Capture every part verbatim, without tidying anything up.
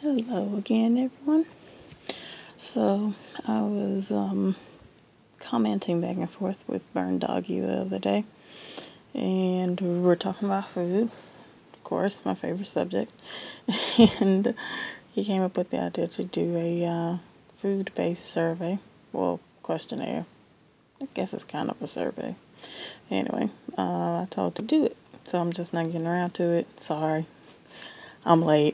Hello again, everyone. So, I was um, commenting back and forth with Burn Doggy the other day, and we were talking about food, of course, my favorite subject. And he came up with the idea to do a uh, food based survey. Well, questionnaire. I guess it's kind of a survey. Anyway, uh, I told to do it, so I'm just not getting around to it. Sorry, I'm late.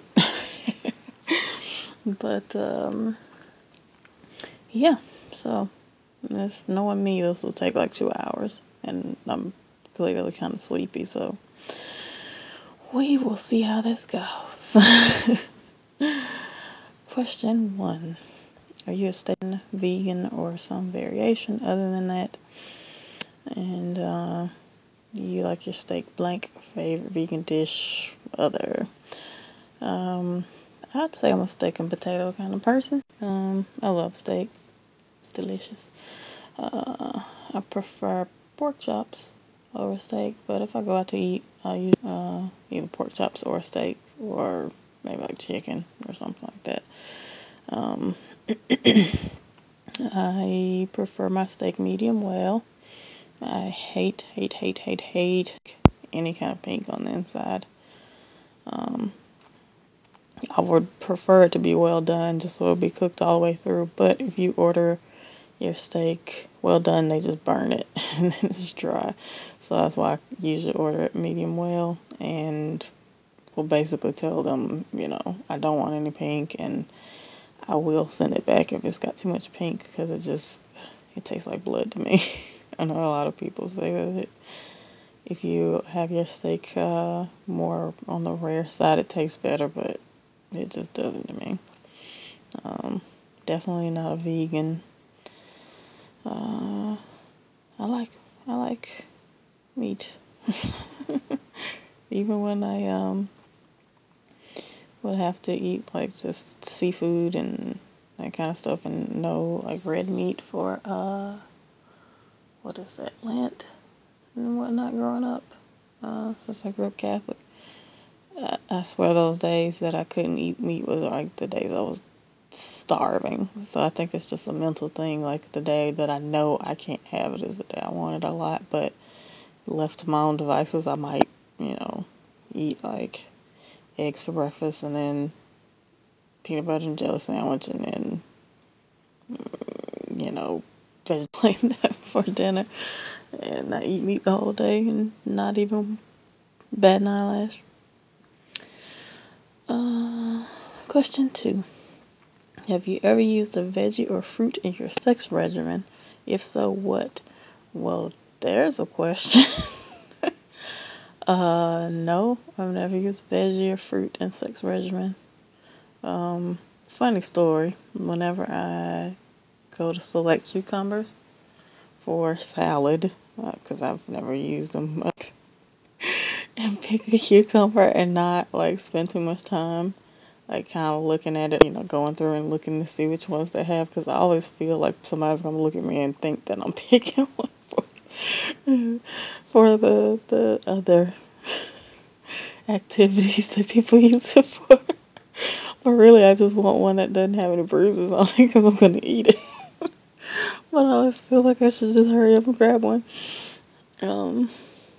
But, um, yeah, so it's knowing me, this will take like two hours, and I'm clearly kind of sleepy, so we will see how this goes. Question one. Are you a steak vegan or some variation other than that? And, uh, do you like your steak blank? Favorite vegan dish? Other. Um, I'd say I'm a steak and potato kind of person. Um, I love steak. It's delicious. Uh, I prefer pork chops over steak, but if I go out to eat, I'll use uh, either pork chops or steak, or maybe like chicken or something like that. Um, I prefer my steak medium well. I hate, hate, hate, hate, hate any kind of pink on the inside. Um, I would prefer it to be well done, just so it'll be cooked all the way through. But if you order your steak well done, they just burn it and then it's dry. So that's why I usually order it medium well, and will basically tell them, you know, I don't want any pink, and I will send it back if it's got too much pink, because it just, it tastes like blood to me. I know a lot of people say that it, if you have your steak uh, more on the rare side, it tastes better, but it just doesn't to me. Um, definitely not a vegan. Uh, I like I like meat. Even when I um would have to eat like just seafood and that kind of stuff, and no like red meat for uh what is that, Lent and whatnot growing up. Uh, since I grew up Catholic, I, I swear those days that I couldn't eat meat was like the days I was starving. So I think it's just a mental thing. Like the day that I know I can't have it is the day I want it a lot, but left to my own devices, I might, you know, eat like eggs for breakfast, and then peanut butter and jelly sandwich, and then, you know, vegetable for dinner, and not eat meat the whole day, and not even bat an eyelash. Uh, question two. Have you ever used a veggie or fruit in your sex regimen? If so, what? Well, there's a question. uh, no, I've never used veggie or fruit in sex regimen. Um, funny story. Whenever I go to select cucumbers for salad, because uh, I've never used them, and pick a cucumber and not like spend too much time, like kind of looking at it, you know, going through and looking to see which ones they have, because I always feel like somebody's gonna look at me and think that I'm picking one for for the the other activities that people use it for. But really, I just want one that doesn't have any bruises on it, because I'm gonna eat it. But I always feel like I should just hurry up and grab one. Um,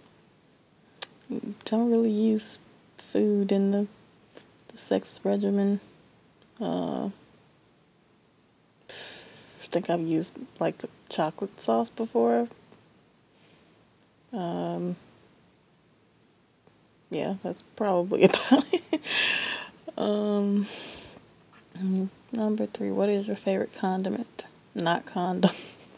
don't really use food in the, the sex regimen. Uh, I think I've used like the chocolate sauce before. Um, yeah, that's probably about it. Um, number three, what is your favorite condiment? Not condom.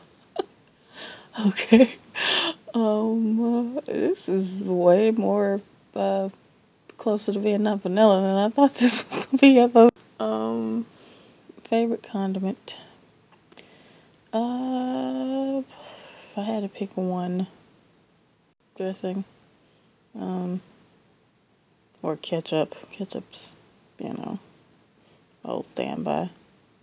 Okay. Um, uh, this is way more uh, closer to being not vanilla than I thought this was gonna be. I thought, um, favorite condiment. Uh, if I had to pick one, dressing, um, or ketchup. Ketchup's, you know, old standby.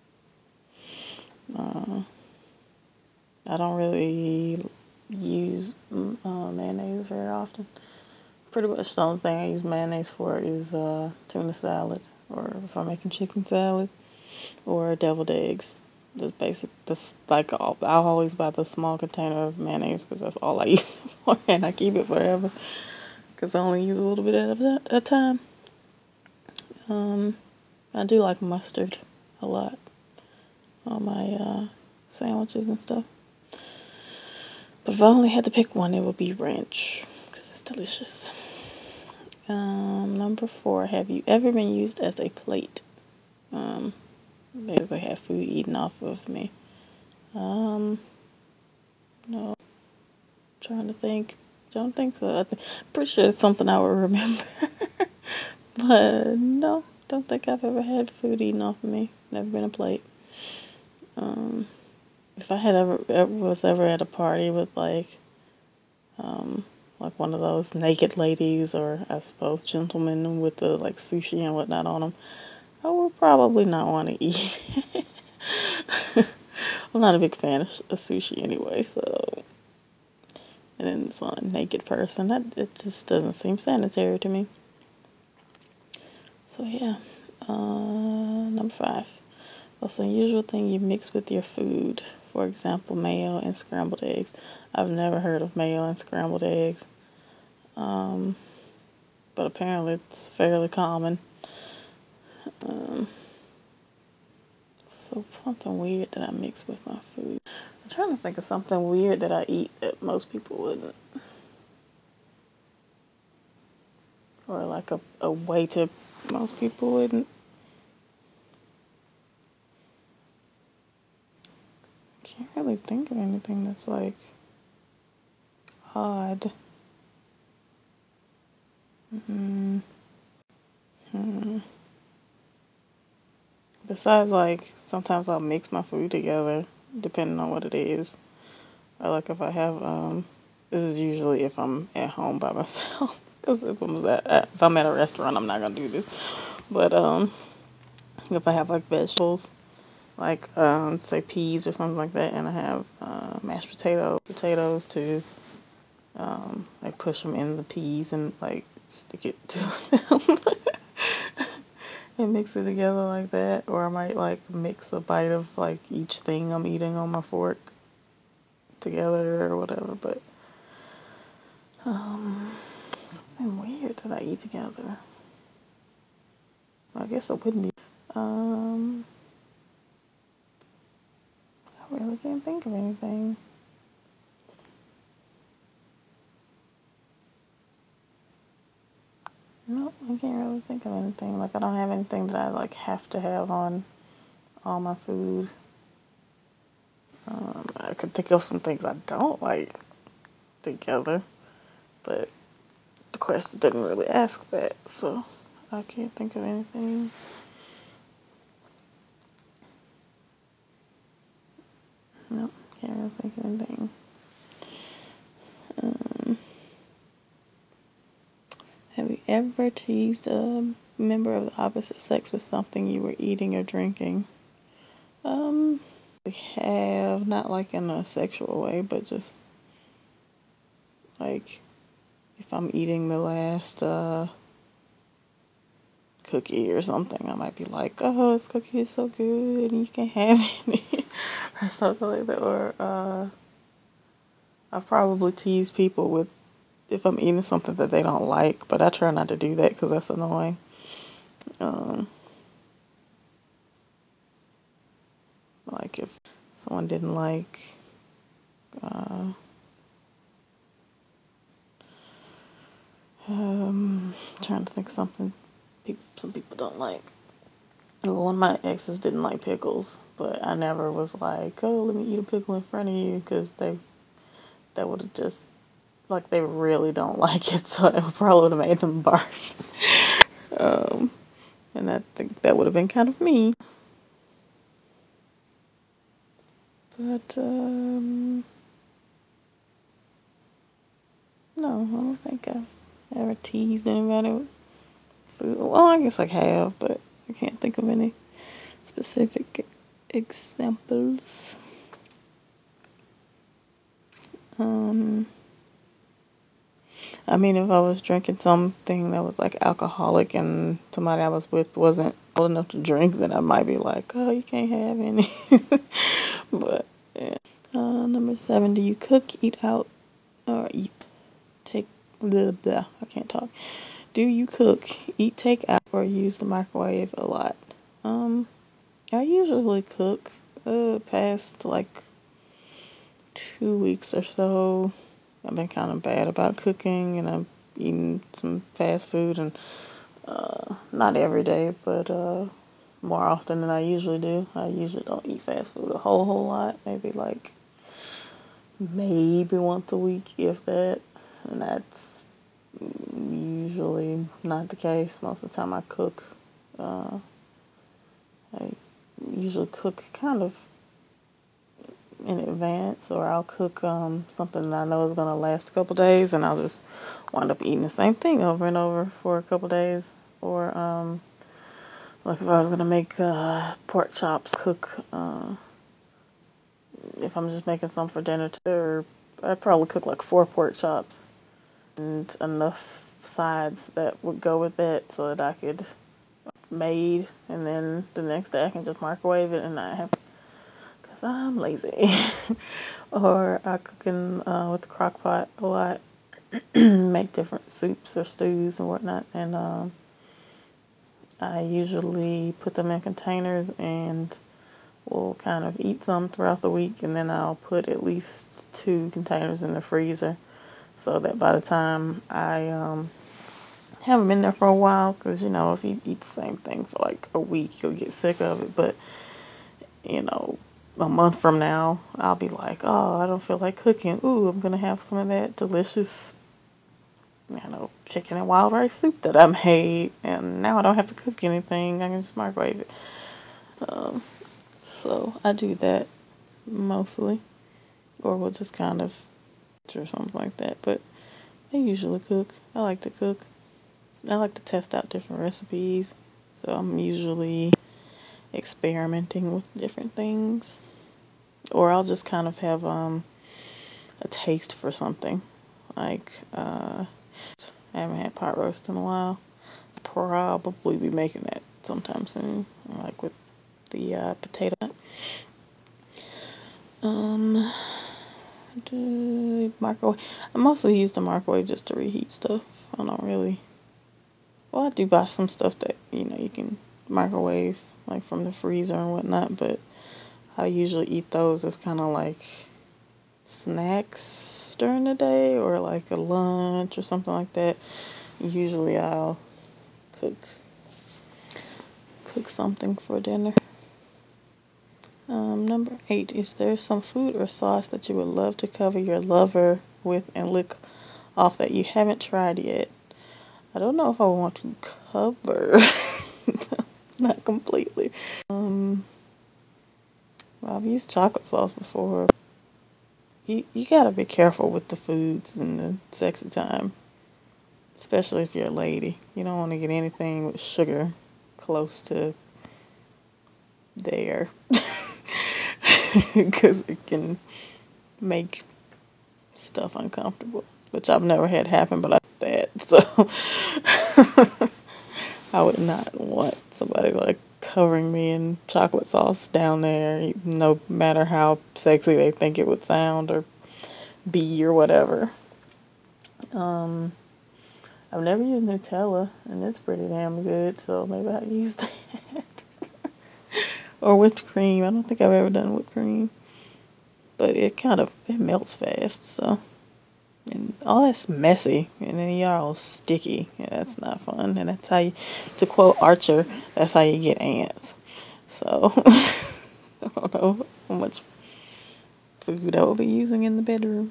Uh, I don't really use mm, uh, mayonnaise very often. Pretty much the only thing I use mayonnaise for is uh, tuna salad. or if I'm making chicken salad, or deviled eggs. Just basic, just like I'll, I'll always buy the small container of mayonnaise because that's all I use it for, and I keep it forever because I only use a little bit at a, at a time. Um, I do like mustard a lot on my uh, sandwiches and stuff. But if I only had to pick one, it would be ranch because it's delicious. Um, number four, have you ever been used as a plate? Um, basically have food eaten off of me. Um, no, trying to think. Don't think so. I th- pretty sure it's something I would remember. But no, don't think I've ever had food eaten off of me. Never been a plate. Um, if I had ever, ever was ever at a party with like, um, like one of those naked ladies or I suppose gentlemen with the like sushi and whatnot on them, I would probably not want to eat. I'm not a big fan of, of sushi anyway, so. And then it's on a naked person. That it just doesn't seem sanitary to me. So yeah. Uh, number five. What's an unusual thing you mix with your food? For example, mayo and scrambled eggs. I've never heard of mayo and scrambled eggs. Um, but apparently it's fairly common. Um, so something weird that I mix with my food. I'm trying to think of something weird that I eat that most people wouldn't. Or like a, a way to most people wouldn't. Can't really think of anything that's like odd. Mm-hmm. Hmm. Besides, like, sometimes I'll mix my food together depending on what it is. Or, like, if I have, um, this is usually if I'm at home by myself. Because if I'm at, if I'm at a restaurant, I'm not gonna do this. But, um, if I have, like, vegetables, like, um, say peas or something like that, and I have, uh, mashed potato, potatoes to, um, like, push them in the peas and, like, stick it to them. And mix it together like that, or I might like mix a bite of like each thing I'm eating on my fork together or whatever. But um, something weird that I eat together. I guess it wouldn't be. Um, I really can't think of anything. No, I can't really think of anything. Like I don't have anything that I like have to have on all my food. Um, I could think of some things I don't like together, but the question didn't really ask that, so I can't think of anything. Nope, can't really think of anything. Um, have you ever teased a member of the opposite sex with something you were eating or drinking? Um, I have, not like in a sexual way, but just like if I'm eating the last uh, cookie or something, I might be like, "Oh, this cookie is so good, and you can have it," or something like that. Or uh, I've probably teased people with if I'm eating something that they don't like, but I try not to do that because that's annoying. Um, like if someone didn't like, uh, um, trying to think of something people, some people don't like. Well, one of my exes didn't like pickles, but I never was like, oh, let me eat a pickle in front of you, because they that would have just like they really don't like it, so it probably would have made them barf. Um, and I think that would have been kind of mean. But um, no, I don't think I've ever teased anybody with food. Well, I guess I have, but I can't think of any specific examples. Um, I mean, if I was drinking something that was like alcoholic and somebody I was with wasn't old enough to drink, then I might be like, oh, you can't have any. But yeah. Uh, number seven, do you cook, eat out, or eat, take, blah, blah, I can't talk. Do you cook, eat, take out, or use the microwave a lot? Um, I usually cook, uh, past like two weeks or so. I've been kind of bad about cooking, and I'm eating some fast food, and uh, not every day, but uh, more often than I usually do. I usually don't eat fast food a whole whole lot. Maybe like maybe once a week, if that, and that's usually not the case. Most of the time, I cook. Uh, I usually cook kind of in advance, or I'll cook um, something that I know is going to last a couple days, and I'll just wind up eating the same thing over and over for a couple days. Or um, like if I was going to make uh, pork chops, cook uh, if I'm just making some for dinner, or I'd probably cook like four pork chops and enough sides that would go with it so that I could made, and then the next day I can just microwave it and not have, because I'm lazy. Or I cook in uh, with the crock pot a lot, make different soups or stews and whatnot, and um, I usually put them in containers and will kind of eat some throughout the week, and then I'll put at least two containers in the freezer so that by the time I um, haven't been there for a while, because you know if you eat the same thing for like a week you'll get sick of it, but you know a month from now I'll be like, oh, I don't feel like cooking, ooh, I'm gonna have some of that delicious, you know, chicken and wild rice soup that I made, and now I don't have to cook anything, I can just microwave it. um, so I do that mostly, or we'll just kind of or something like that, but I usually cook. I like to cook. I like to test out different recipes, so I'm usually experimenting with different things. Or I'll just kind of have um, a taste for something. Like, uh, I haven't had pot roast in a while. I'll probably be making that sometime soon, like with the uh, potato. Um, the microwave. I mostly use the microwave just to reheat stuff. I don't really. Well, I do buy some stuff that you know you can microwave, like from the freezer and whatnot. But I usually eat those as kind of like snacks during the day, or like a lunch or something like that. Usually, I'll cook cook something for dinner. Um, number eight, is there some food or sauce that you would love to cover your lover with and lick off that you haven't tried yet? I don't know if I want to cover. Not completely. Um, well, I've used chocolate sauce before. You, you gotta be careful with the foods and the sexy time. Especially if you're a lady. You don't want to get anything with sugar close to there. Because it can make stuff uncomfortable, which I've never had happen, but I did that, so I would not want somebody like covering me in chocolate sauce down there, no matter how sexy they think it would sound or be or whatever. Um, I've never used Nutella, and it's pretty damn good, so maybe I'll use that. Or whipped cream. I don't think I've ever done whipped cream, but it kind of it melts fast, so. And all that's messy, and then you're all sticky. Yeah, that's not fun. And that's how you, to quote Archer, that's how you get ants. So, I don't know how much food I will be using in the bedroom.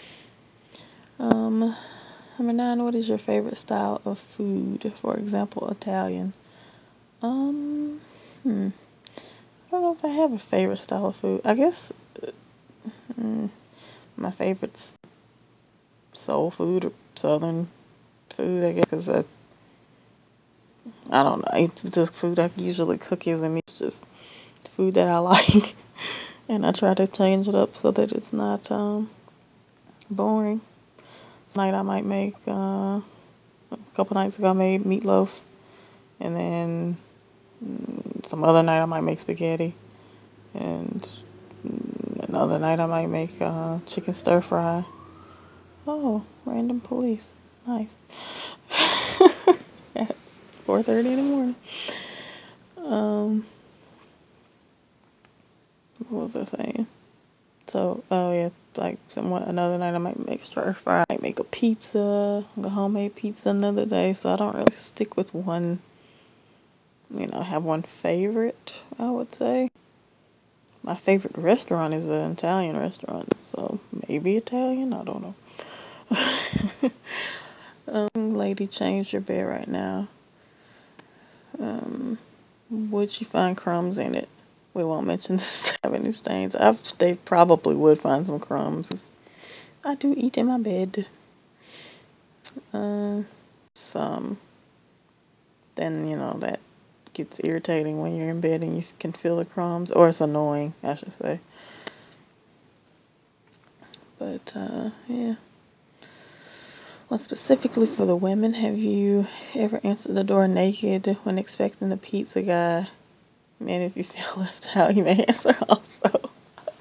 Um, number nine, what is your favorite style of food? For example, Italian. Um, hmm. I don't know if I have a favorite style of food. I guess mm, my favorite's soul food or southern food, I guess, because I I don't know. It's just food I usually cook, is and it's just food that I like, and I try to change it up so that it's not um, boring. Tonight I might make, uh, a couple nights ago I made meatloaf. And then mm, some other night I might make spaghetti. And mm, another night I might make uh, chicken stir fry. Oh, random police. Nice. At four thirty in the morning. Um, what was I saying? So, oh yeah, like somewhat another night I might make stir fry. I might make a pizza, like a homemade pizza another day. So I don't really stick with one, you know, have one favorite, I would say. My favorite restaurant is an Italian restaurant. So maybe Italian, I don't know. um, lady, change your bed right now. Um, would she find crumbs in it? We won't mention this have any stains. I've, they probably would find some crumbs. I do eat in my bed. Uh, some. Then, you know, that gets irritating when you're in bed and you can feel the crumbs. Or it's annoying, I should say. But, uh, yeah. Well, specifically for the women, have you ever answered the door naked when expecting the pizza guy? And if you feel left out, you may answer also.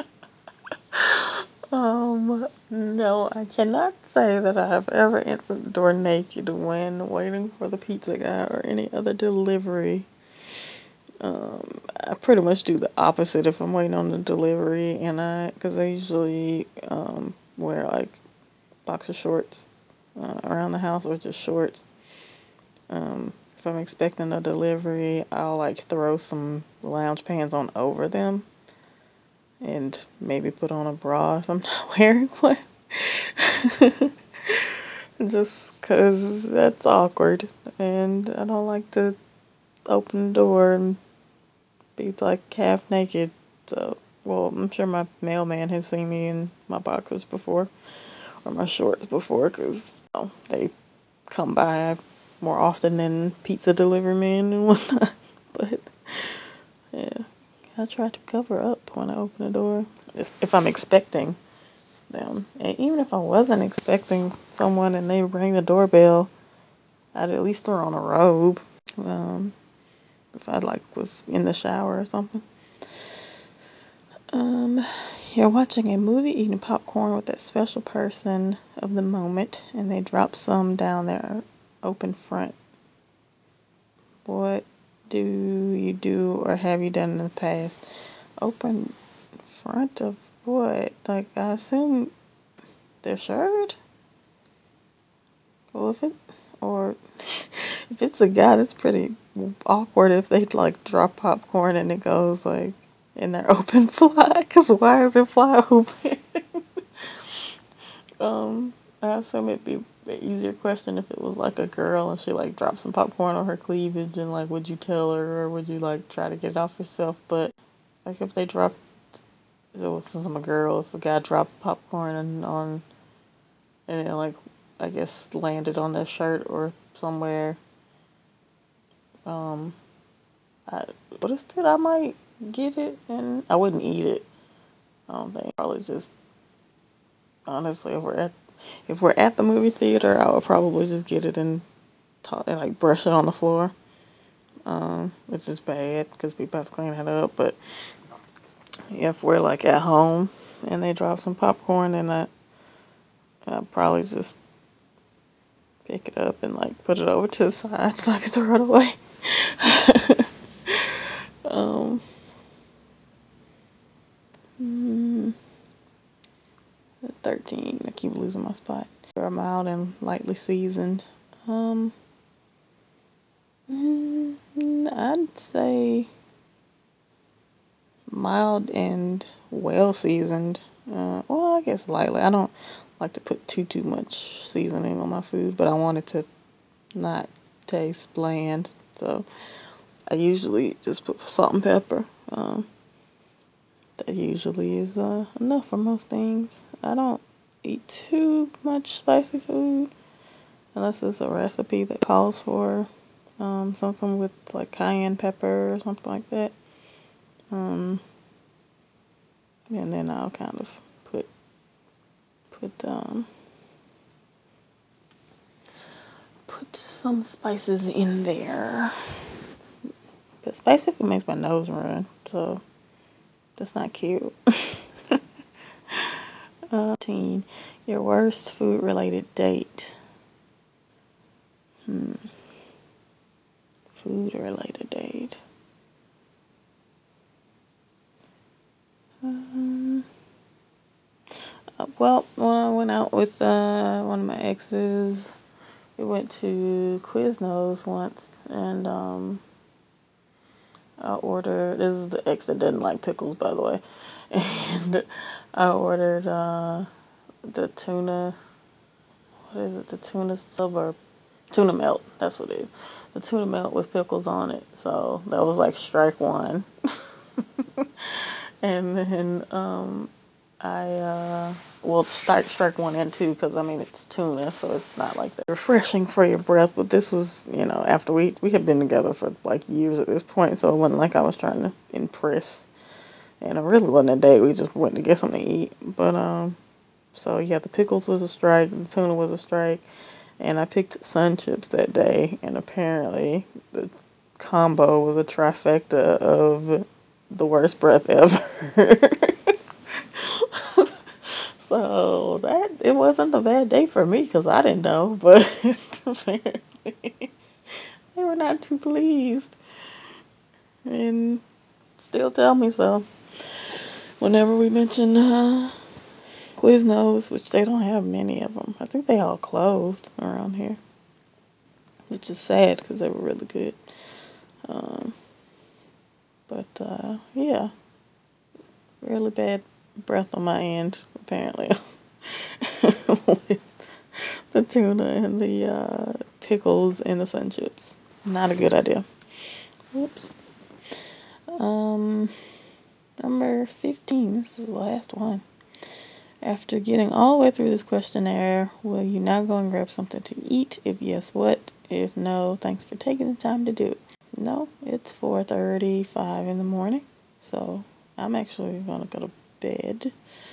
Um, no, I cannot say that I have ever answered the door naked when waiting for the pizza guy or any other delivery. Um, I pretty much do the opposite if I'm waiting on the delivery, and I, because I usually um, wear like boxer shorts uh, around the house or just shorts. Um, if I'm expecting a delivery, I'll like throw some lounge pants on over them and maybe put on a bra if I'm not wearing one. Just because that's awkward, and I don't like to open the door and be like half naked. So, well, I'm sure my mailman has seen me in my boxers before or my shorts before, because you know, they come by more often than pizza delivery men and whatnot. But yeah, I try to cover up when I open the door if I'm expecting them. And even if I wasn't expecting someone and they rang the doorbell, I'd at least throw on a robe. Um, if I like was in the shower or something. Um, you're watching a movie, eating popcorn with that special person of the moment, and they drop some down their open front. What do you do or have you done in the past? Open front of what? Like, I assume their shirt? Well, if it, or if it's a guy, that's pretty awkward if they like drop popcorn and it goes like in their open fly. Cause why is it fly open? um, I assume it'd be an easier question if it was like a girl and she like dropped some popcorn on her cleavage and like would you tell her or would you like try to get it off yourself? But like if they dropped, well, since I'm a girl, if a guy dropped popcorn and on and then like I guess landed on their shirt or somewhere. Um, I, but instead I might get it and I wouldn't eat it. I don't think. Probably just honestly, if we're at if we're at the movie theater, I would probably just get it and talk, and like brush it on the floor. Um, which is bad because people have to clean it up. But if we're like at home and they drop some popcorn, then I I probably just pick it up and like put it over to the side so I can throw it away. um, mm, thirteen. I keep losing my spot. They're mild and lightly seasoned. Um, mm, I'd say mild and well seasoned. Uh, well, I guess lightly. I don't like to put too too much seasoning on my food, but I want it to not taste bland. So I usually just put salt and pepper. Um, that usually is uh, enough for most things. I don't eat too much spicy food unless it's a recipe that calls for um, something with like cayenne pepper or something like that. Um, and then I'll kind of put put um, put some spices in there. But spicy food makes my nose run, so that's not cute. uh, teen, your worst food related date. Hmm. Food related date. Um, uh, well, when I went out with uh, one of my exes, we went to Quiznos once, and um, I ordered. This is the ex that didn't like pickles, by the way, and I ordered uh, the tuna. What is it? The tuna sub or tuna melt? That's what it is. The tuna melt with pickles on it. So that was like strike one. And then um, I uh, well start strike one and two because I mean it's tuna, so it's not like that refreshing for your breath. But this was, you know, after we we had been together for like years at this point, so it wasn't like I was trying to impress. And it really wasn't a date. We just went to get something to eat. But um, so yeah, the pickles was a strike, the tuna was a strike, and I picked Sun Chips that day. And apparently, the combo was a trifecta of the worst breath ever. So that it wasn't a bad day for me because I didn't know, but apparently they were not too pleased and still tell me so. Whenever we mention uh, Quiznos, which they don't have many of them, I think they all closed around here, which is sad because they were really good. Um, but uh, yeah, really bad breath on my end apparently. With the tuna and the uh, pickles and the Sun Chips. Not a good idea. Whoops. Um, number fifteen. This is the last one. After getting all the way through this questionnaire, will you now go and grab something to eat? If yes, what? If no, thanks for taking the time to do it. No, it's four thirty-five in the morning, so I'm actually gonna go to bed.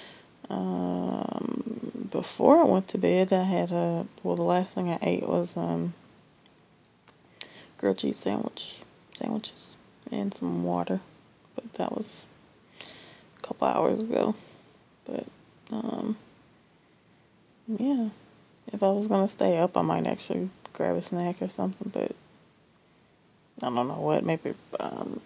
Um, before I went to bed, I had a well. The last thing I ate was um grilled cheese sandwich, sandwiches, and some water. But that was a couple hours ago. But um, yeah, if I was gonna stay up, I might actually grab a snack or something. But I don't know what. Maybe um,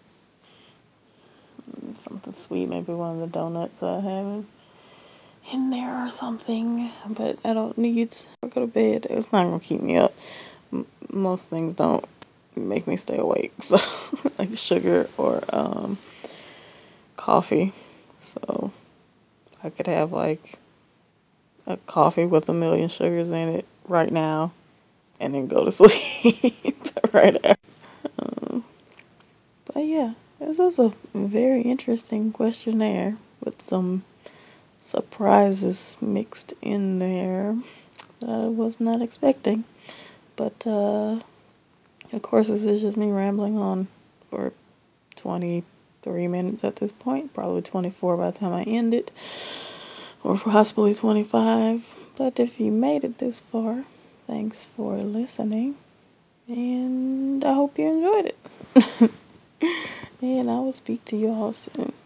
something sweet. Maybe one of the donuts I have in there or something. But I don't need to go to bed. It's not gonna keep me up. M- most things don't make me stay awake. So like sugar or um, coffee. So I could have like a coffee with a million sugars in it right now and then go to sleep right after. Um, but yeah, this is a very interesting questionnaire with some surprises mixed in there that I was not expecting. But uh, of course, this is just me rambling on for twenty-three minutes at this point, probably twenty-four by the time I end it, or possibly twenty-five. But if you made it this far, thanks for listening, and I hope you enjoyed it. And I will speak to you all soon.